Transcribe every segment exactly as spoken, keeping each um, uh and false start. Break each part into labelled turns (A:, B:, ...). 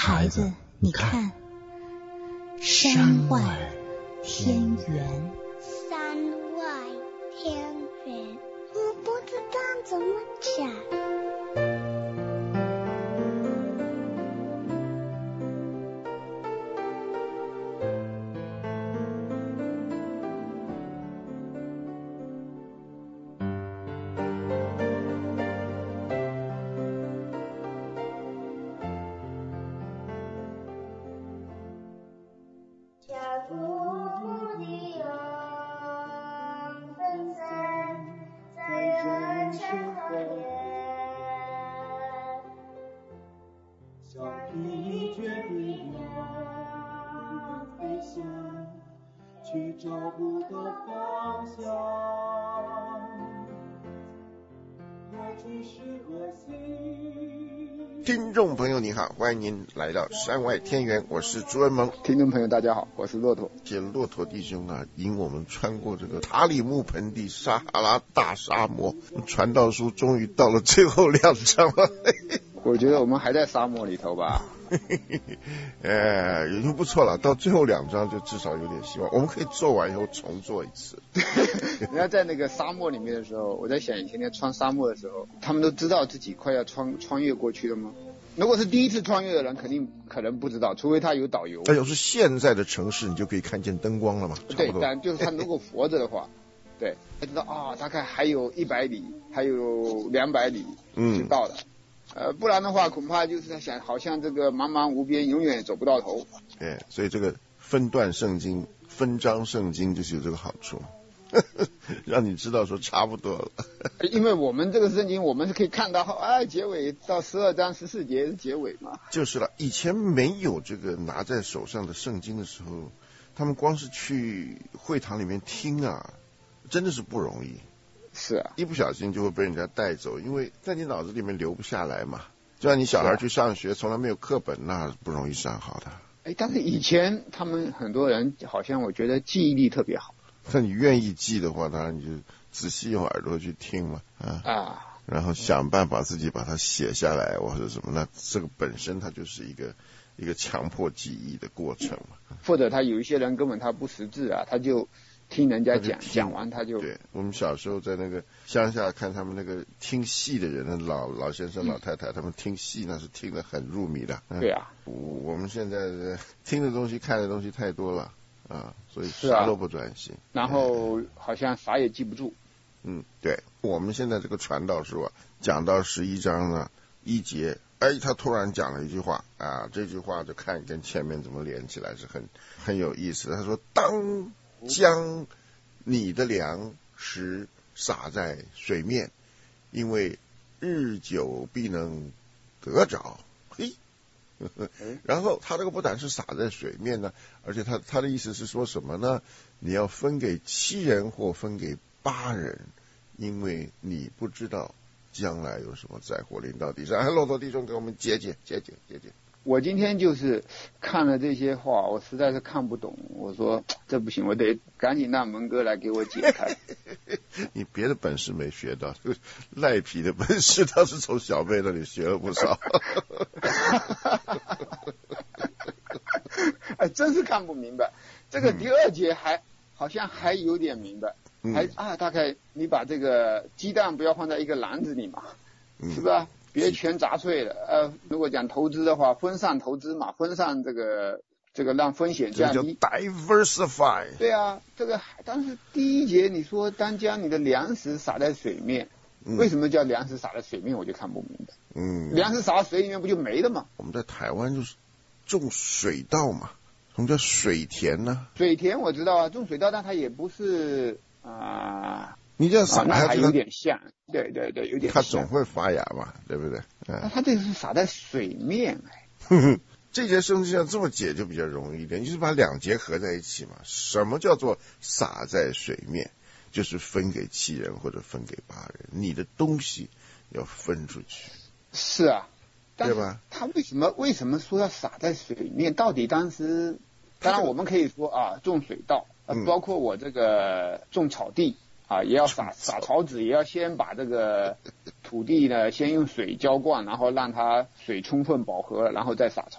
A: 孩子，你看，山外天圆。
B: 山外天圆，我不知道怎么讲。
C: 去找不到方向，何去是何行。
D: 听众朋友你好，欢迎您来到山外天圆，我是朱文萌。
E: 听众朋友大家好，我是骆驼。
D: 这骆驼弟兄啊，引我们穿过这个塔里木盆地撒哈拉大沙漠，传道书终于到了最后两章了。
E: 我觉得我们还在沙漠里头吧。
D: 呃，也就不错了，到最后两章就至少有点希望。我们可以做完以后重做一次。
E: 人家在那个沙漠里面的时候，我在想以前在穿沙漠的时候，他们都知道自己快要穿穿越过去了吗？如果是第一次穿越的人，肯定可能不知道，除非他有导游。
D: 哎，要是现在的城市，你就可以看见灯光了嘛？
E: 对，但就是他如果活着的话，对，他知道啊、哦，大概还有一百里，还有两百里就到了。嗯呃，不然的话，恐怕就是在想，好像这个茫茫无边，永远也走不到头。
D: 对，所以这个分段圣经、分章圣经就是有这个好处，让你知道说差不多了。
E: 因为我们这个圣经，我们是可以看到，哎，结尾到十二章十四节是结尾嘛。
D: 就是了，以前没有这个拿在手上的圣经的时候，他们光是去会堂里面听啊，真的是不容易。
E: 是啊，
D: 一不小心就会被人家带走，因为在你脑子里面留不下来嘛。就像你小孩去上学，从来没有课本，那不容易上好的。
E: 哎，但是以前他们很多人好像我觉得记忆力特别好。
D: 那你愿意记的话，当然你就仔细用耳朵去听嘛，啊，啊然后想办法自己把它写下来或者什么。那这个本身它就是一个一个强迫记忆的过程嘛。
E: 或者他有一些人根本他不识字啊，他就听人家讲，讲完他就。
D: 对，我们小时候在那个乡下看他们那个听戏的人，老老先生、老太太，嗯、他们听戏那是听得很入迷的。
E: 对啊，
D: 我们现在听的东西、看的东西太多了啊，所以啥都不专心。
E: 啊、然后好像啥也记不住。
D: 嗯，对，我们现在这个传道书啊，讲到十一章呢一节，哎，他突然讲了一句话啊，这句话就看跟前面怎么连起来是很很有意思的。他说：“当。”将你的粮食撒在水面，因为日久必能得着。嘿，然后他这个不但是撒在水面呢，而且他他的意思是说什么呢？你要分给七人或分给八人，因为你不知道将来有什么灾祸临到地上。骆驼弟兄给我们解解解解解解。
E: 我今天就是看了这些话，我实在是看不懂。我说这不行，我得赶紧让文哥来给我解开。
D: 你别的本事没学到，赖皮的本事倒是从小妹那里学了不少。
E: 哎，真是看不明白。这个第二节还、嗯、好像还有点明白，嗯、还啊，大概你把这个鸡蛋不要放在一个篮子里嘛，嗯、是吧？别全砸碎了。呃，如果讲投资的话，分散投资嘛，分散这个这个让风险降低。
D: 这叫 diversify。
E: 对啊，这个但是第一节你说单将你的粮食撒在水面，嗯、为什么叫粮食撒在水面？我就看不明白。嗯，粮食撒到水里面不就没了吗？
D: 我们在台湾就是种水稻嘛，什么叫水田呢？
E: 水田我知道啊，种水稻，但它也不是啊。呃
D: 你这样撒、
E: 啊，那还有点像，对对对，有点像。
D: 它总会发芽嘛，对不对？
E: 那、嗯、它这个是撒在水面
D: 哎。这节圣经要这么解就比较容易一点，就是把两节合在一起嘛。什么叫做撒在水面？就是分给七人或者分给八人，你的东西要分出去。
E: 是啊，
D: 对吧？
E: 他为什么为什么说要撒在水面？到底当时，当然我们可以说啊，种水稻，呃嗯、包括我这个种草地。啊，也要撒撒草籽，也要先把这个土地呢，先用水浇灌，然后让它水充分饱和了，然后再撒草籽。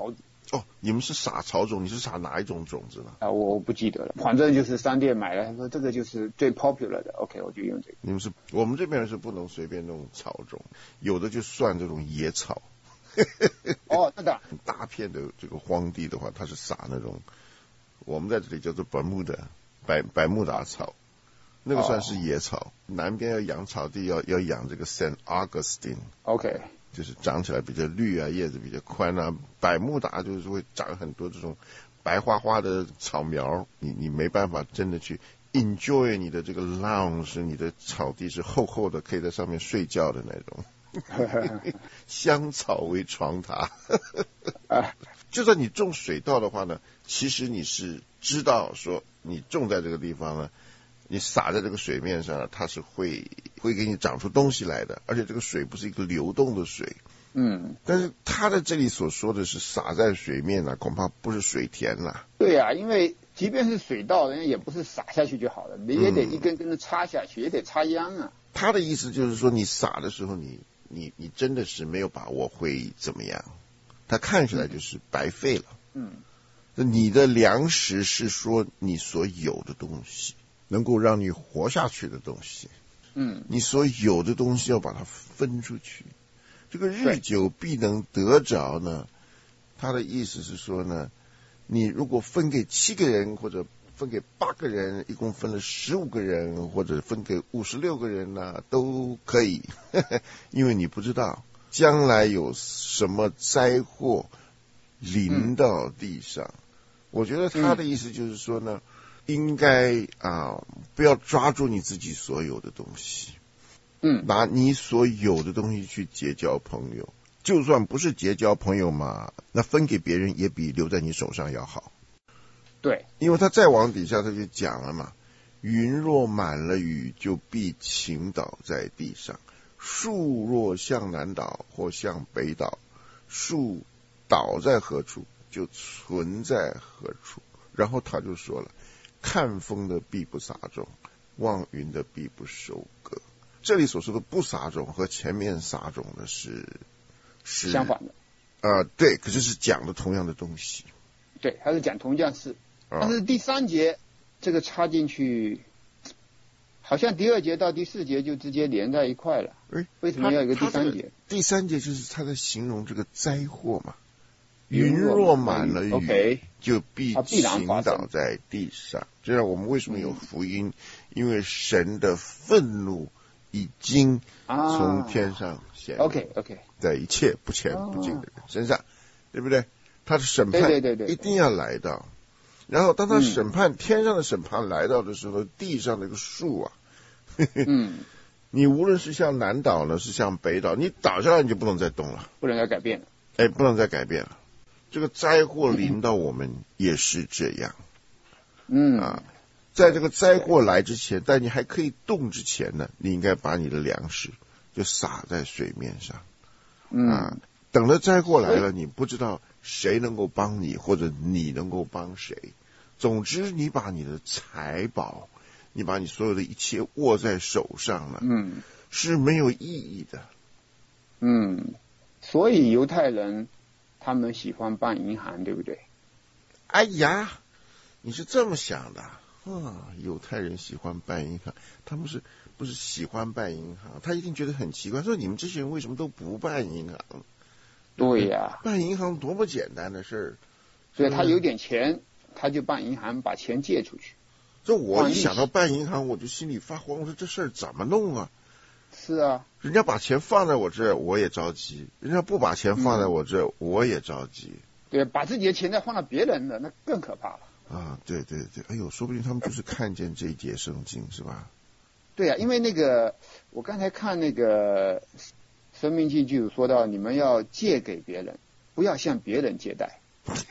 D: 哦，你们是撒草种，你是撒哪一种种子呢？
E: 啊，我不记得了，反正就是商店买了，他说这个就是最 popular 的 ，OK， 我就用这个。
D: 你们是，我们这边是不能随便弄草种，有的就算这种野草。
E: 哦，那的。
D: 很大片的这个荒地的话，它是撒那种，我们在这里叫做百慕达百百慕达草，那个算是野草。哦、南边要养草地，要要养这个 Saint Augustine。OK。就是长起来比较绿啊，叶子比较宽啊。百慕达就是会长很多这种白花花的草苗，你你没办法真的去 enjoy 你的这个 lounge， 你的草地是厚厚的，可以在上面睡觉的那种。香草为床榻。就算你种水稻的话呢，其实你是知道说你种在这个地方呢，你撒在这个水面上，它是会会给你长出东西来的，而且这个水不是一个流动的水。嗯，但是他在这里所说的是撒在水面呢、啊，恐怕不是水田了。
E: 对呀、啊，因为即便是水稻，人家也不是撒下去就好了，你也得一根根的插下去，嗯、也得插秧啊。
D: 他的意思就是说，你撒的时候你，你你你真的是没有把握会怎么样，它看起来就是白费了。嗯，你的粮食是说你所有的东西。能够让你活下去的东西，嗯，你所有的东西要把它分出去，这个日久必能得着呢。他的意思是说呢，你如果分给七个人，或者分给八个人，一共分了十五个人，或者分给五十六个人呢，都可以，呵呵，因为你不知道将来有什么灾祸临到地上。嗯、我觉得他的意思就是说呢。嗯应该啊，不要抓住你自己所有的东西，嗯，拿你所有的东西去结交朋友，就算不是结交朋友嘛，那分给别人也比留在你手上要好。
E: 对，
D: 因为他再往底下他就讲了嘛，云若满了雨，就必倾倒在地上；树若向南倒或向北倒，树倒在何处，就存在何处。然后他就说了。看风的必不撒种，望云的必不收割。这里所说的不撒种和前面撒种的是是
E: 相反的。
D: 呃，对，可是是讲的同样的东西。
E: 对，还是讲同样事。啊、但是第三节这个插进去，好像第二节到第四节就直接连在一块了。哎，为什么要有一个第三节？
D: 第三节就是他在形容这个灾祸嘛。云若满了雨，
E: okay,
D: 就必倾倒在地上。这样我们为什么有福音？嗯、因为神的愤怒已经从天上显露、啊、
E: OK OK，
D: 在一切不虔不敬的人身上，哦、对不对？他的审判一定要来到。然后当他审判、嗯、天上的审判来到的时候，地上那个树啊，呵呵嗯，你无论是向南倒呢，是向北倒，你倒下来你就不能再动了，
E: 不能再改变了。
D: 哎，不能再改变了。这个灾祸临到我们也是这样，嗯啊，在这个灾祸来之前，在你还可以动之前呢，你应该把你的粮食就撒在水面上，嗯啊，等了灾祸来了，你不知道谁能够帮你，或者你能够帮谁。总之，你把你的财宝，你把你所有的一切握在手上了，嗯，是没有意义的，
E: 嗯，所以犹太人。他们喜欢办银行，对不对？
D: 哎呀，你是这么想的啊？犹太人喜欢办银行，他们是不是喜欢办银行？他一定觉得很奇怪，说你们这些人为什么都不办银行？
E: 对呀、啊，
D: 办银行多么简单的事儿。
E: 所以他有点钱，他就办银行，把钱借出去。
D: 这我一想到办银行，我就心里发慌，我说这事儿怎么弄啊？
E: 是啊，
D: 人家把钱放在我这，我也着急；人家不把钱放在我这，嗯、我也着急。
E: 对，把自己的钱再放到别人的，那更可怕了。
D: 啊，对对对，哎呦，说不定他们就是看见这一节圣经，是吧？
E: 对啊，因为那个我刚才看那个生命记就有说到，你们要借给别人，不要向别人借贷。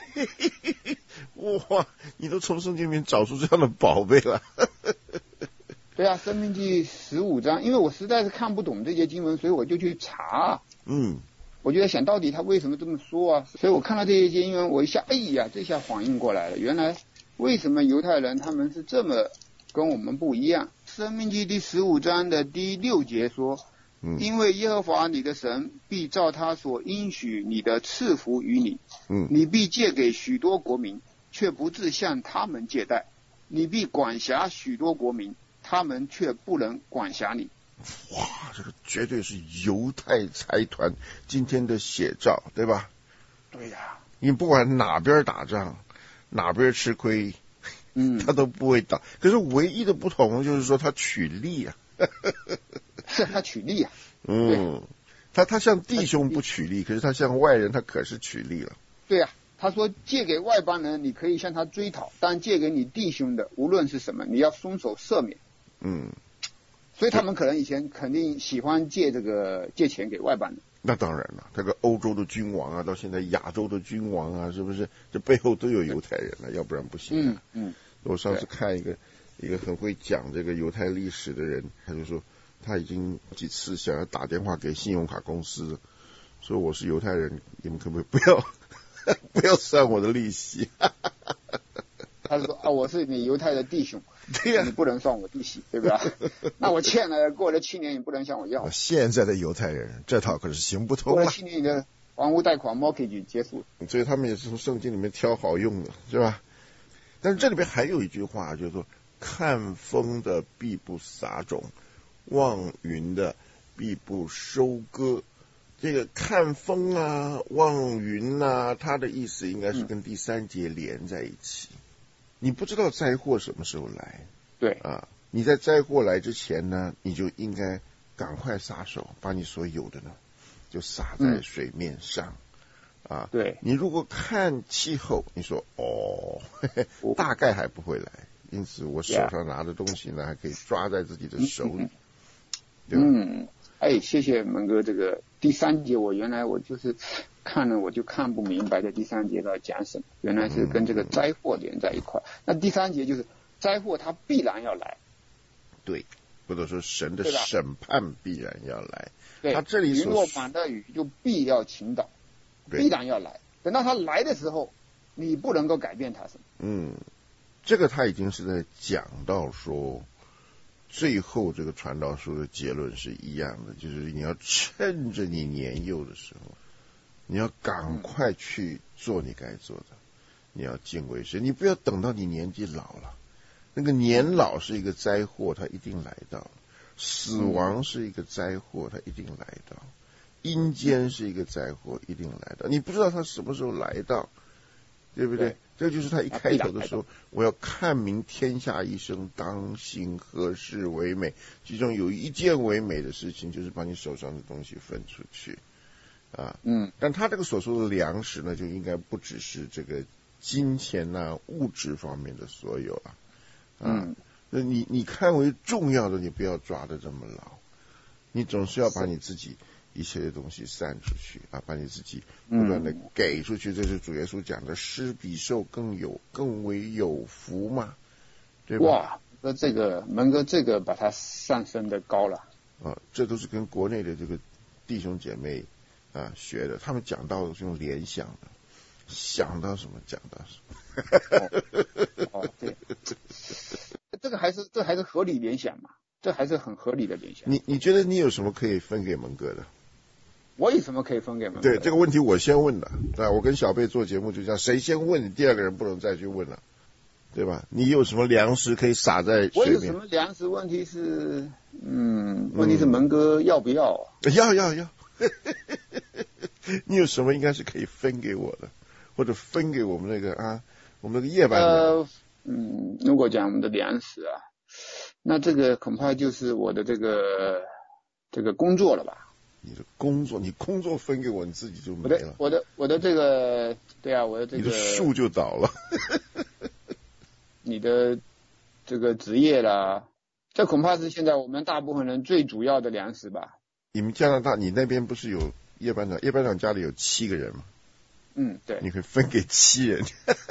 D: 哇，你都从圣经里面找出这样的宝贝了。
E: 对啊，生命记十五章，因为我实在是看不懂这些经文，所以我就去查。嗯，我就在想到底他为什么这么说啊？所以我看到这些经文，我一下，哎呀，这下反应过来了，原来为什么犹太人他们是这么跟我们不一样。生命记第十五章的第六节说，
D: 嗯，
E: 因为耶和华你的神必照他所应许你的赐福于你。
D: 嗯，
E: 你必借给许多国民，却不致向他们借贷；你必管辖许多国民，他们却不能管辖你。
D: 哇，这个绝对是犹太财团今天的写照，对吧？
E: 对呀、啊，
D: 你不管哪边打仗，哪边吃亏，
E: 嗯，
D: 他都不会打。可是唯一的不同就是说他取利啊，
E: 是他取利啊。
D: 嗯，他他向弟兄不取利，可是他向外人他可是取利了。
E: 对呀、啊，他说借给外邦人你可以向他追讨，但借给你弟兄的无论是什么，你要松手赦免。
D: 嗯。
E: 所以他们可能以前肯定喜欢借这个借钱给外邦人。
D: 那当然了，这个欧洲的君王啊，到现在亚洲的君王啊，是不是这背后都有犹太人了？要不然不行、啊。
E: 嗯嗯。
D: 我上次看一个一个很会讲这个犹太历史的人，他就说他已经几次想要打电话给信用卡公司，说我是犹太人，你们可不可以不要不要算我的利息？
E: 他说啊，我是你犹太的弟兄，
D: 对呀、啊，
E: 你不能算我利息，对吧？那我欠了，过了七年，你不能向我要。
F: 现在的犹太人这套可是行不通了。
E: 过了七年，你的还屋贷款 mortgage 结束。
D: 所以他们也是从圣经里面挑好用的，是吧？但是这里边还有一句话，就是说，看风的必不撒种，望云的必不收割。这个看风啊，望云啊，它的意思应该是跟第三节连在一起。嗯，你不知道灾祸什么时候来，
E: 对
D: 啊，你在灾祸来之前呢，你就应该赶快撒手，把你所有的呢，就撒在水面上，嗯、啊，
E: 对，
D: 你如果看气候，你说哦，嘿嘿大概还不会来，因此我手上拿的东西呢，还可以抓在自己的手里，
E: 嗯、
D: 对吧？
E: 嗯，哎，谢谢门哥，这个第三节我原来我就是看了我就看不明白，这第三节在讲什么，原来是跟这个灾祸连在一块。嗯、那第三节就是灾祸它必然要来，
D: 对，或者说神的审判必然要来。
E: 对，
D: 他这里
E: 云若满的雨就必要倾倒，必然要来。等到它来的时候，你不能够改变它什么。
D: 嗯，这个他已经是在讲到说。最后这个传道书的结论是一样的，就是你要趁着你年幼的时候，你要赶快去做你该做的，你要敬畏神，你不要等到你年纪老了。那个年老是一个灾祸，它一定来到；死亡是一个灾祸，它一定来到；阴间是一个灾祸，一定来到。你不知道它什么时候来到，对不对？对，这就是他一开头的时候，我要看明天下一生，当行何事为美。其中有一件为美的事情，就是把你手上的东西分出去，啊，
E: 嗯。
D: 但他这个所说的粮食呢，就应该不只是这个金钱啊、物质方面的所有啊，啊，
E: 嗯，
D: 那你你看为重要的，你不要抓得这么牢，你总是要把你自己一切的东西散出去啊，把你自己不断的给出去，嗯、这是主耶稣讲的，施比受更有更为有福嘛，对吧？
E: 哇，那这个门哥这个把它上升的高了
D: 啊，这都是跟国内的这个弟兄姐妹啊学的，他们讲到的是用联想的，想到什么讲到什么。
E: 哦，哦对，这个还是这还是合理联想嘛，这还是很合理的联想。
D: 你你觉得你有什么可以分给蒙哥的？
E: 我有什么可以分给门哥？
D: 对，这个问题我先问的。啊，我跟小贝做节目就这样，谁先问，第二个人不能再去问了，对吧？你有什么粮食可以撒在水面？
E: 我有什么粮食？问题是，嗯，问题是门哥要不要？
D: 嗯、要要要。你有什么应该是可以分给我的，或者分给我们那个啊，我们那个夜班的？
E: 呃，嗯，如果讲我们的粮食啊，那这个恐怕就是我的这个这个工作了吧？
D: 你的工作，你工作分给我，你自己就没了。
E: 我的我的我的这个，对啊，我的这个，
D: 你的树就倒了。
E: 你的这个职业啦，这恐怕是现在我们大部分人最主要的粮食吧。
D: 你们加拿大，你那边不是有叶班长？叶班长家里有七个人吗？
E: 嗯，对。
D: 你可以分给七人。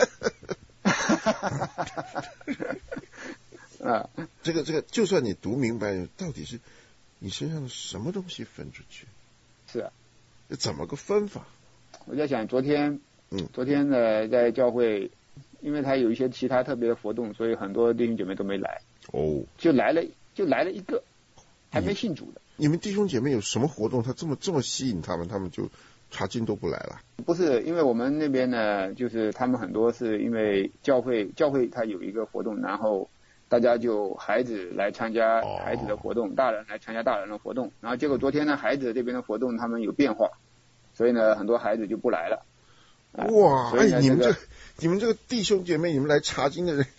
E: 啊，
D: 这个这个，就算你读明白，到底是你身上的什么东西分出去？
E: 是啊，
D: 怎么个分法？
E: 我在想，昨天，
D: 嗯，
E: 昨天呢，在教会，因为他有一些其他特别的活动，所以很多弟兄姐妹都没来。
D: 哦，
E: 就来了，就来了一个， 还没信主的。
D: 你们弟兄姐妹有什么活动，他这么这么吸引他们，他们就查经都不来了？
E: 不是，因为我们那边呢，就是他们很多是因为教会教会它有一个活动，然后大家就孩子来参加孩子的活动，哦、大人来参加大人的活动，然后结果昨天呢，孩子这边的活动他们有变化，所以呢，很多孩子就不来了。
D: 哇，
E: 哎，
D: 你们这、这个、你们这个弟兄姐妹，你们来查经的人，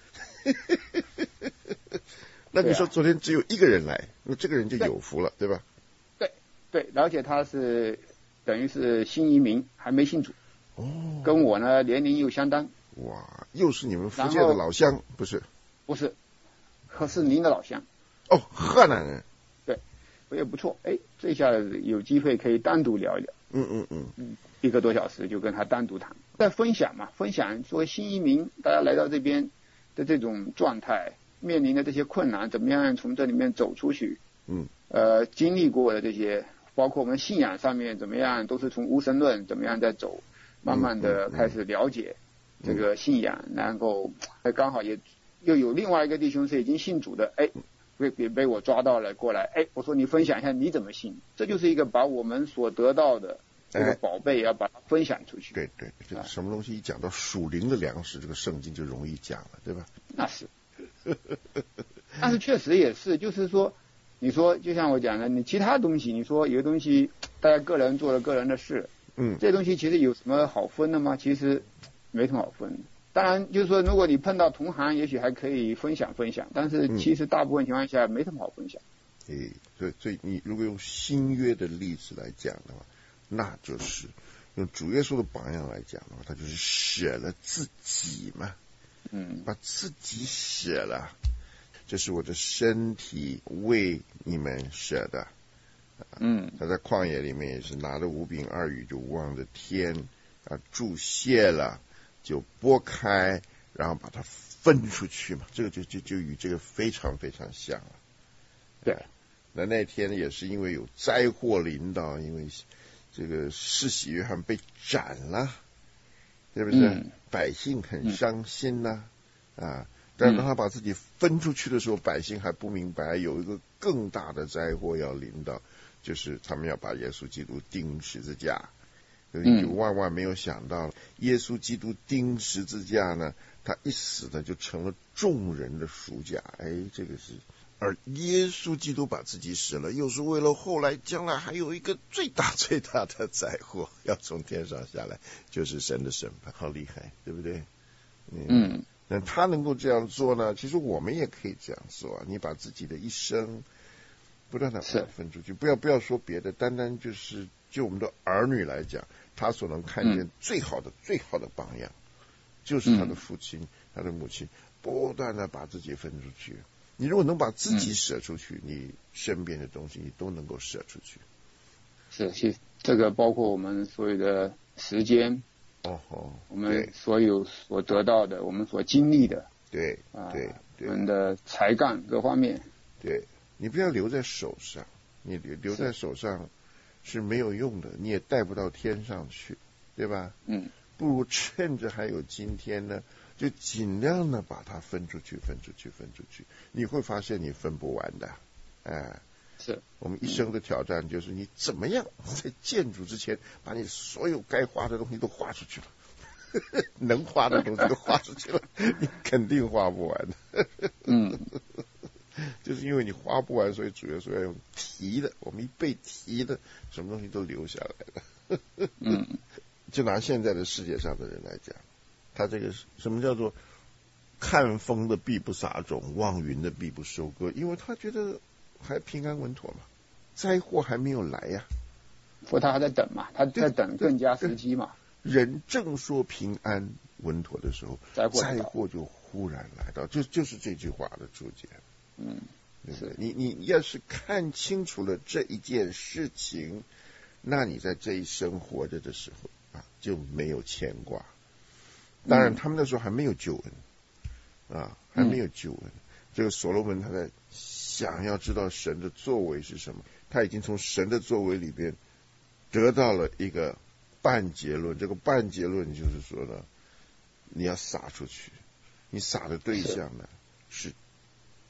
D: 那你说昨天只有一个人来，那这个人就有福了，对, 对吧？
E: 对对，而且他是等于是新移民，还没信主。
D: 哦，
E: 跟我呢年龄又相当。
D: 哇，又是你们福建的老乡，不是？
E: 不是，可是您的老乡。
D: 哦，河南人。
E: 对，我也不错。哎，这下有机会可以单独聊一聊。
D: 嗯嗯嗯。
E: 嗯，一个多小时就跟他单独谈，在分享嘛，分享作为新移民，大家来到这边的这种状态，面临的这些困难，怎么样从这里面走出去？
D: 嗯。
E: 呃，经历过的这些，包括我们信仰上面怎么样，都是从无神论怎么样在走，慢慢的开始了解这个信仰，嗯嗯、然后刚好也又有另外一个弟兄是已经信主的，哎。被被被我抓到了过来，哎，我说你分享一下你怎么信，这就是一个把我们所得到的这个宝贝要把它分享出去。
D: 对对，这个什么东西一讲到属灵的粮食，这个圣经就容易讲了，对吧？
E: 那是，但是确实也是，就是说，你说就像我讲的，你其他东西，你说有的东西大家个人做了个人的事，
D: 嗯，
E: 这东西其实有什么好分的吗？其实没什么好分的。当然，就是说，如果你碰到同行，也许还可以分享分享，但是其实大部分情况下没什么好分享。
D: 诶、嗯，所以所以你如果用新约的例子来讲的话，那就是用主耶稣的榜样来讲的话，他就是舍了自己嘛，
E: 嗯，
D: 把自己舍了，这是我的身体为你们舍的。
E: 嗯，
D: 他在旷野里面也是拿着五饼二鱼就望着天啊，注谢了。就拨开，然后把它分出去嘛，这个就就就与这个非常非常像了。
E: 对，
D: 那那天也是因为有灾祸临到，因为这个施洗约翰被斩了，是不是？
E: 嗯、
D: 百姓很伤心呐、啊，啊！但当他把自己分出去的时候，百姓还不明白有一个更大的灾祸要临到，就是他们要把耶稣基督钉十字架。所以就万万没有想到，耶稣基督钉十字架呢，他一死呢就成了众人的赎价。哎，这个是，而耶稣基督把自己死了，又是为了后来将来还有一个最大最大的灾祸要从天上下来，就是神的审判，好厉害，对不对？嗯，嗯那他能够这样做呢，其实我们也可以这样做啊。你把自己的一生不断的分出去，不要不要说别的，单单就是就我们的儿女来讲。他所能看见最好的、嗯、最好的榜样，就是他的父亲、嗯、他的母亲，不断的把自己分出去。你如果能把自己舍出去，嗯、你身边的东西你都能够舍出去。
E: 是，是这个包括我们所有的时间，
D: 哦哦，
E: 我们所有所得到的，我们所经历的，
D: 对对对，
E: 我们的才干各方面，
D: 对你不要留在手上，你留在手上。是没有用的，你也带不到天上去，对吧？
E: 嗯，
D: 不如趁着还有今天呢，就尽量的把它分出去，分出去，分出去。你会发现你分不完的，哎，
E: 是
D: 我们一生的挑战，就是你怎么样在建筑之前，把你所有该花的东西都花出去了，能花的东西都花出去了，你肯定花不完的。
E: 嗯。
D: 就是因为你花不完，所以主要说要用提的，我们一被提的，什么东西都留下来了。
E: 嗯，
D: 就拿现在的世界上的人来讲，他这个什么叫做看风的必不撒种，望云的必不收割，因为他觉得还平安稳妥嘛，灾祸还没有来呀、
E: 啊。不，他还在等嘛，他在等更加时机嘛。
D: 人正说平安稳妥的时候，灾祸灾祸就忽然来到，就就是这句话的注解。
E: 嗯，
D: 是你你要是看清楚了这一件事情，那你在这一生活着的时候啊，就没有牵挂。当然，他们那时候还没有救恩啊，还没有救恩。嗯、这个所罗门他在想要知道神的作为是什么，他已经从神的作为里边得到了一个半结论。这个半结论就是说呢，你要撒出去，你撒的对象呢是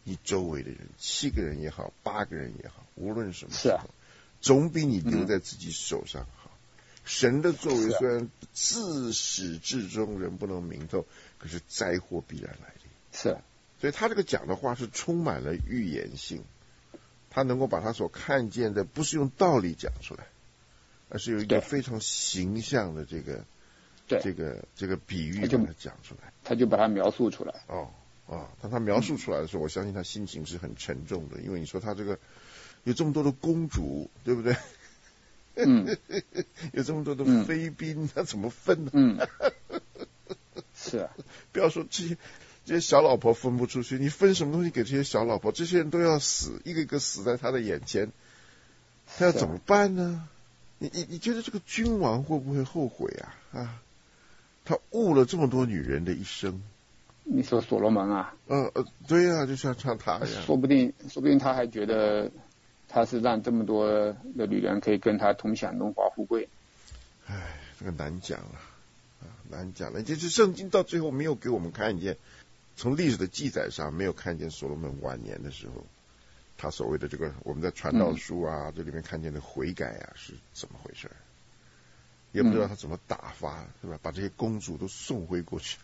D: 你周围的人，七个人也好，八个人也好，无论什么
E: 是啊，
D: 总比你留在自己手上好。嗯、神的作为虽然自始至终人不能明透，可是灾祸必然来临。
E: 是、啊，
D: 所以他这个讲的话是充满了预言性，他能够把他所看见的不是用道理讲出来，而是有一个非常形象的这个
E: 对
D: 这个这个比喻把它讲出来，
E: 他就把它描述出来。
D: 哦哦，当他描述出来的时候，嗯、我相信他心情是很沉重的，因为你说他这个有这么多的公主，对不对？
E: 嗯，
D: 有这么多的妃嫔，嗯、他怎么分呢？
E: 嗯，是啊，
D: 不要说这些这些小老婆分不出去，你分什么东西给这些小老婆？这些人都要死，一个一个死在他的眼前，他要怎么办呢？你你你觉得这个君王会不会后悔啊？啊，他误了这么多女人的一生。
E: 你说所罗门啊？
D: 呃呃，对啊，就像像他一样。
E: 说不定，说不定他还觉得他是让这么多的女人可以跟他同享荣华富贵。
D: 唉，这个难讲了啊，难讲了。就是圣经到最后没有给我们看见，从历史的记载上没有看见所罗门晚年的时候，他所谓的这个我们在传道书啊、嗯、这里面看见的悔改啊是怎么回事，也不知道他怎么打发，是吧？把这些公主都送回过去。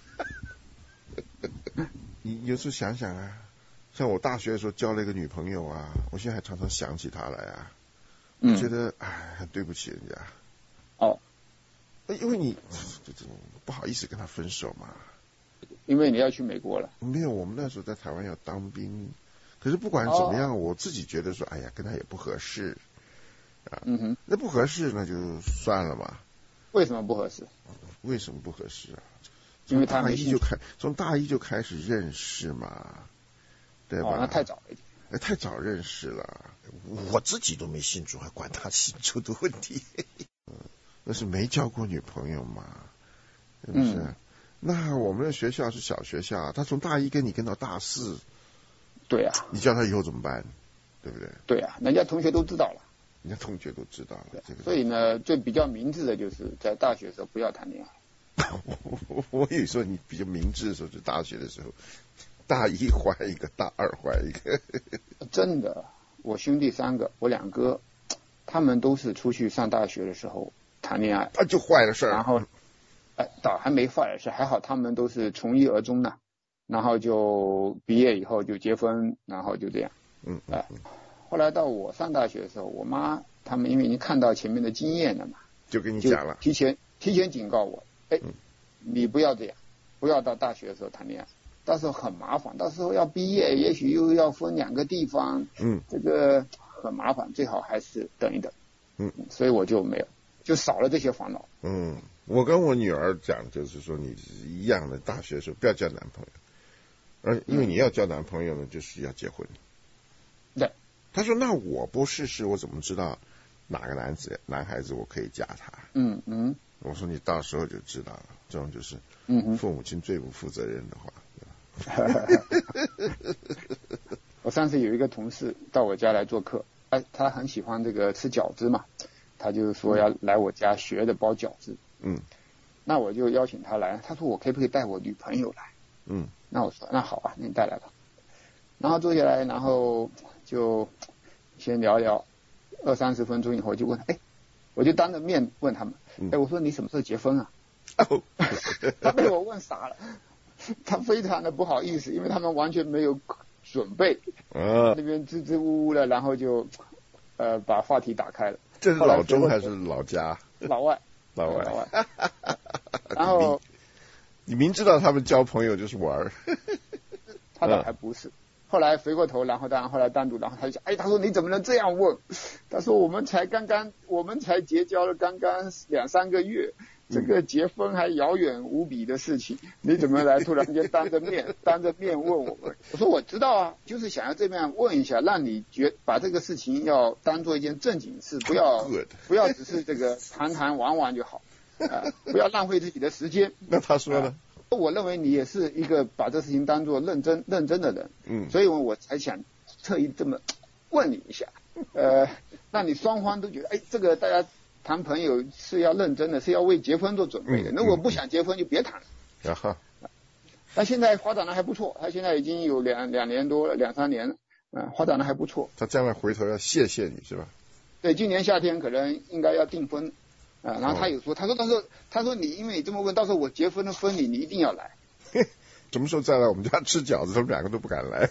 D: 你有时候想想啊，像我大学的时候交了一个女朋友啊，我现在还常常想起她来啊，嗯、觉得哎，很对不起人家。
E: 哦，
D: 因为你这这不好意思跟她分手嘛。
E: 因为你要去美国了。
D: 没有，我们那时候在台湾要当兵，可是不管怎么样，哦、我自己觉得说，哎呀，跟她也不合适啊。
E: 嗯哼，
D: 那不合适那就算了嘛。
E: 为什么不合适？
D: 为什么不合适啊？
E: 因为他
D: 大一就开，从大一就开始认识嘛，对吧？
E: 哦，那太早了一点。
D: 哎，太早认识了，我自己都没信主，还管他信主的问题。那是没交过女朋友嘛，是不是？嗯、那我们的学校是小学校，他从大一跟你跟到大四，
E: 对啊，
D: 你叫他以后怎么办？对不对？
E: 对啊，人家同学都知道了，
D: 人家同学都知道了。这个，
E: 所以呢，最比较明智的就是在大学的时候不要谈恋爱。
D: 我我我以为说你比较明智的时候，就大学的时候，大一怀一个，大二怀一个。
E: 真的，我兄弟三个，我两哥，他们都是出去上大学的时候谈恋爱，
D: 他就坏了事儿。
E: 然后，哎，倒还没坏了事，还好他们都是从一而终的，然后就毕业以后就结婚，然后就这样。
D: 嗯，
E: 哎，后来到我上大学的时候，我妈他们因为已经看到前面的经验了嘛，
D: 就跟你讲了，
E: 提前提前警告我。哎，你不要这样，不要到大学的时候谈恋爱，到时候很麻烦，到时候要毕业，也许又要分两个地方，
D: 嗯，
E: 这个很麻烦，最好还是等一等，
D: 嗯，
E: 所以我就没有，就少了这些烦恼。
D: 嗯，我跟我女儿讲，就是说你是一样的，大学的时候不要交男朋友，而因为你要交男朋友呢，就是要结婚。
E: 对，
D: 她说那我不试试，我怎么知道哪个男子男孩子我可以嫁他？
E: 嗯嗯。
D: 我说你到时候就知道了，这种就是父母亲最不负责任的话。
E: 我上次有一个同事到我家来做客，他他很喜欢这个吃饺子嘛，他就说要来我家学着包饺子。
D: 嗯，
E: 那我就邀请他来，他说我可不可以带我女朋友来？
D: 嗯，
E: 那我说那好啊，那你带来吧。然后坐下来，然后就先聊聊，二三十分钟以后就问，哎，我就当着面问他们。哎，我说你什么时候结婚啊？
D: 哦、
E: 他被我问傻了，他非常的不好意思，因为他们完全没有准备，
D: 啊，
E: 那边支支吾吾的，然后就呃把话题打开了。
D: 这是老中还是老家？
E: 老外，
D: 老外，
E: 老外。然后
D: 你明知道他们交朋友就是玩儿，
E: 他倒还不是。后来回过头，然后当然后来单独，然后他就讲，哎，他说你怎么能这样问？他说我们才刚刚，我们才结交了刚刚两三个月，这个结婚还遥远无比的事情，你怎么来突然间当着面当着面问我们？我说我知道啊，就是想要这样问一下，让你觉把这个事情要当做一件正经事，不要不要只是这个谈谈玩玩就好，啊、呃，不要浪费自己的时间。
D: 那他说呢？
E: 呃我认为你也是一个把这事情当作认真认真的人，
D: 嗯，
E: 所以我才想特意这么问你一下，呃，让你双方都觉得，哎，这个大家谈朋友是要认真的，是要为结婚做准备的。
D: 嗯、
E: 如果不想结婚就别谈了。
D: 啊哈，
E: 但现在发展的还不错，他现在已经有两两年多了，两三年了，嗯，发展的还不错。
D: 他将来回头要谢谢你是吧？
E: 对，今年夏天可能应该要订婚，啊，然后他有说，他说他说他说你因为你这么问，到时候我结婚的婚礼你一定要来。
D: 什么时候再来我们家吃饺子？他们两个都不敢来。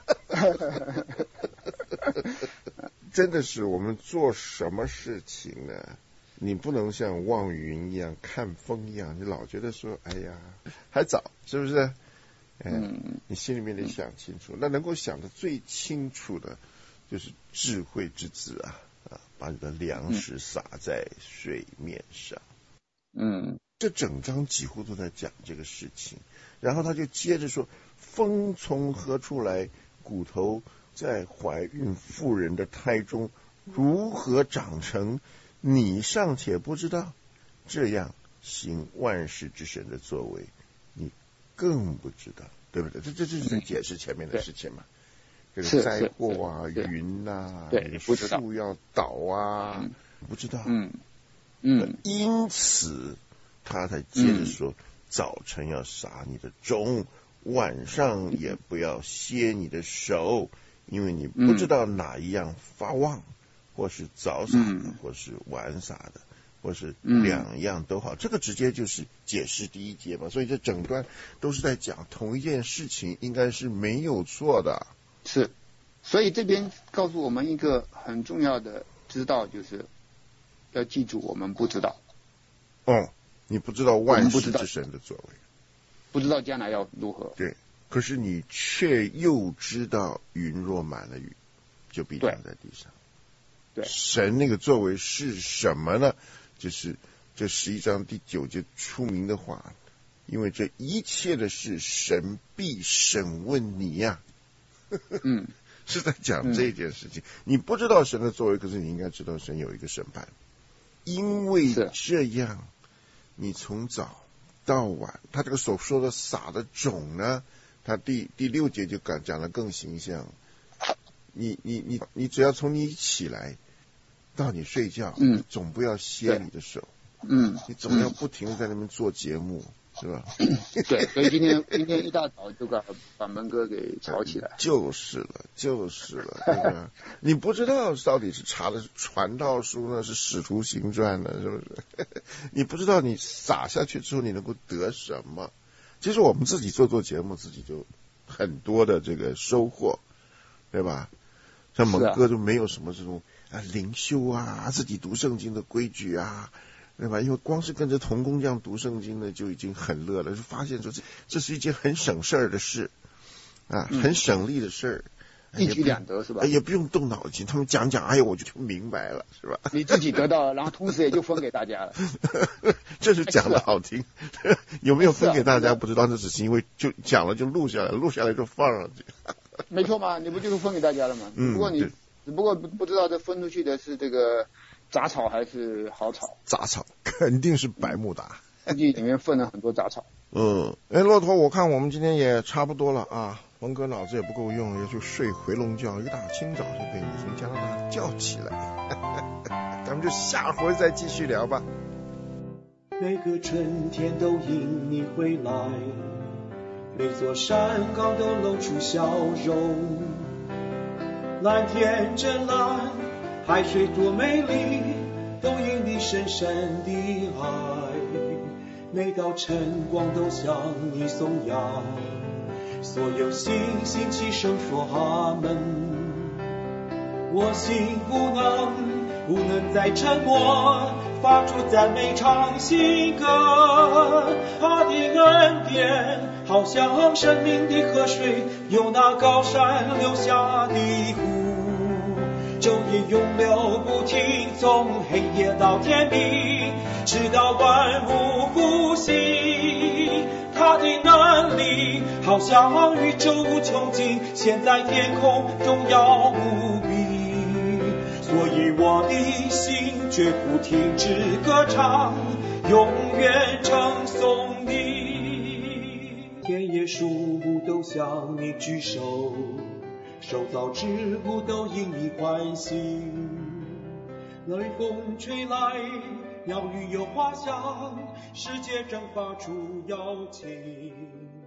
D: 真的是，我们做什么事情呢？你不能像望云一样看风一样，你老觉得说哎呀还早，是不是？嗯，你心里面得想清楚。那能够想得最清楚的就是智慧之子啊啊，把你的粮食撒在水面上。嗯，这整章几乎都在讲这个事情。然后他就接着说，风从何处来，骨头在怀孕妇人的胎中如何长成，你尚且不知道，这样行万事之神的作为你更不知道，对不对？这这这是在解释前面的事情嘛。这个灾祸啊，云啊，
E: 对，
D: 树要倒啊，嗯、不知道。
E: 嗯嗯，
D: 因此他才接着说，嗯、早晨要撒你的种，晚上也不要歇你的手，因为你不知道哪一样发旺，或是早撒的，嗯、或是晚撒的，或是两样都好。嗯、这个直接就是解释第一节嘛，所以这整段都是在讲同一件事情，应该是没有错的。
E: 是，所以这边告诉我们一个很重要的知道，就是要记住我们不知道。
D: 哦，你不知道万事之神的作为，
E: 不知道将来要如何。
D: 对，可是你却又知道云若满了雨，就必降在地上。
E: 对，
D: 神那个作为是什么呢？就是这十一章第九节出名的话，因为这一切的事，神必审问你呀、啊。
E: 嗯，
D: 是在讲这件事情。嗯、你不知道神的作为，可是你应该知道神有一个审判，因为这样，你从早到晚，他这个所说的撒的种呢，他第第六节就讲讲得更形象。你你你你只要从你起来到你睡觉，嗯，总不要歇你的手，嗯，你总要不停地在那边做节目。是吧？
E: 对，所以今天今天一大早就把把门哥给吵起来。
D: 就是了，就是了，对吧？你不知道到底是查的是传道书呢，是使徒行传呢，是不是？你不知道你撒下去之后你能够得什么？其实我们自己做做节目，自己就很多的这个收获，对吧？像蒙哥就没有什么这种啊灵修啊，自己读圣经的规矩啊。对吧？因为光是跟着同工这样读圣经呢，就已经很乐了，就发现说这这是一件很省事儿的事啊，嗯、很省力的事儿，
E: 一举两得是吧？
D: 也不用动脑筋，他们讲讲，哎呀，我就明白了，是吧？
E: 你自己得到了，然后同时也就分给大家了。
D: 这是讲的好听，有没有分给大家不知道，那只是因为就讲了就录下来，录下来就放上去。
E: 没错嘛，你不就是分给大家了吗？嗯，不过你只不过不不知道这分出去的是这个。杂草还是好草？
D: 杂草肯定是百慕达，
E: 估计里面混了很多杂草。
D: 嗯，哎，骆驼，我看我们今天也差不多了啊。文哥脑子也不够用，也就睡回笼觉，一大清早就被你从加拿大叫起来。咱们就下回再继续聊吧。
C: 每个春天都迎你回来，每座山岗都露出笑容，蓝天真蓝。海水多美丽，都因你深深的爱。每道晨光都向你颂扬，所有星星齐声说阿门。我心不能不能再沉默，发出赞美唱新歌。他的恩典好像生命的河水，由那高山流下的湖。昼夜永流不停，从黑夜到天明，直到万物复兴。他的能力好像宇宙无穷尽，现在天空荣耀无比。所以我的心绝不停止歌唱，永远称颂你。田野树木都向你举手，受造之物都因你欢喜，雷风吹来，鸟语有花香，世界正发出邀请。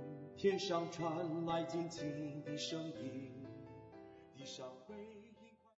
C: 天上传来轻轻的声音，地上